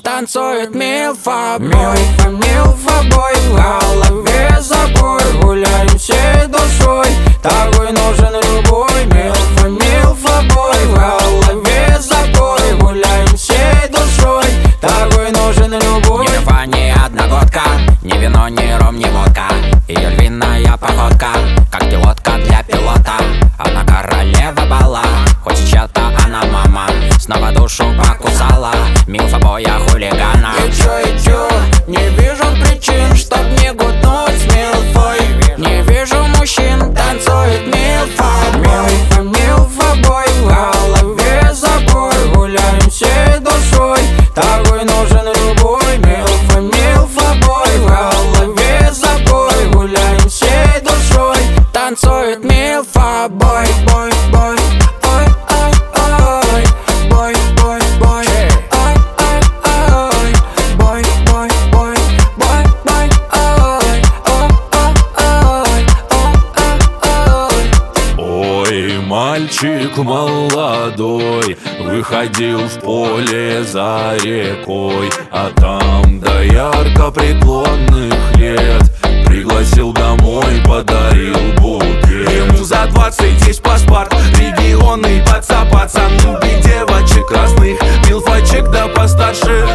танцует милфа-бой. Милфа-бой, в голове забой. Гуляем всей душой, такой нужен любой. Милфа-бой, в голове забой. Гуляем всей душой, такой нужен любой. Ни милфа, ни одногодка, ни вино, ни ром, ни водка. Ее львиная походка, как пилотка для пилота. Она королева бала, хоть чья-то она мама. Снова душу покусала, милфа-боя хулигана. И чё, не вижу причин, чтоб не гуднуть с милфой. Не вижу мужчин, танцует милфа. Милфа-бой, в голове забой. Гуляем всей душой, такой нужен любой. Милфа-бой, в голове забой. Гуляем всей душой, танцует милфа-бой. Бой, бой, ой, ой, ой. Бой, бой, бой, ой, ой, ой. Бой, бой, бой, бой, бой, ой. Ой, ой, ой, ой. Ой, мальчик молодой выходил в поле за рекой, а там до ярко преклонных лет пригласил домой, подарил букет. Ему за 20 есть паспорт, регионный пацан. Любит девочек разных, милфочек да постарше.